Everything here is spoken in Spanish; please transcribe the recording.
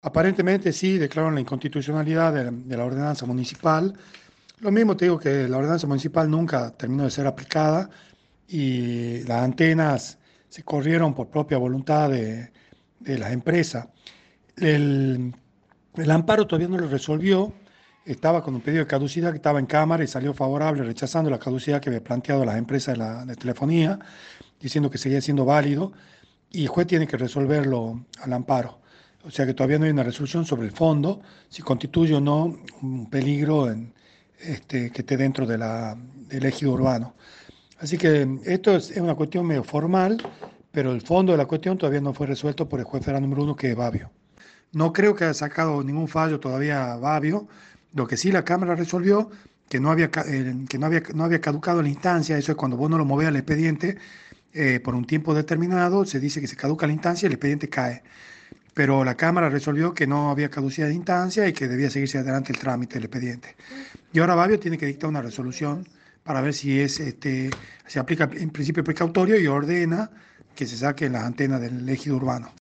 Aparentemente sí, declararon la inconstitucionalidad de la ordenanza municipal. Lo mismo te digo que la ordenanza municipal nunca terminó de ser aplicada y las antenas se corrieron por propia voluntad de la empresa. El, el amparo todavía no lo resolvió, estaba con un pedido de caducidad que estaba en cámara y salió favorable, rechazando la caducidad que había planteado las empresas de telefonía, diciendo que seguía siendo válido y el juez tiene que resolverlo al amparo. O sea que todavía no hay una resolución sobre el fondo, si constituye o no un peligro que esté dentro del ejido urbano. Así que esto es una cuestión medio formal, pero el fondo de la cuestión todavía no fue resuelto por el juez federal número uno, que es Babio. No creo que haya sacado ningún fallo todavía Babio. Lo que sí la Cámara resolvió, que no había caducado la instancia. Eso es cuando vos no lo movés al expediente por un tiempo determinado, se dice que se caduca la instancia y el expediente cae. Pero la Cámara resolvió que no había caducidad de instancia y que debía seguirse adelante el trámite del expediente. Y ahora Babio tiene que dictar una resolución para ver si se aplica en principio precautorio y ordena que se saquen las antenas del ejido urbano.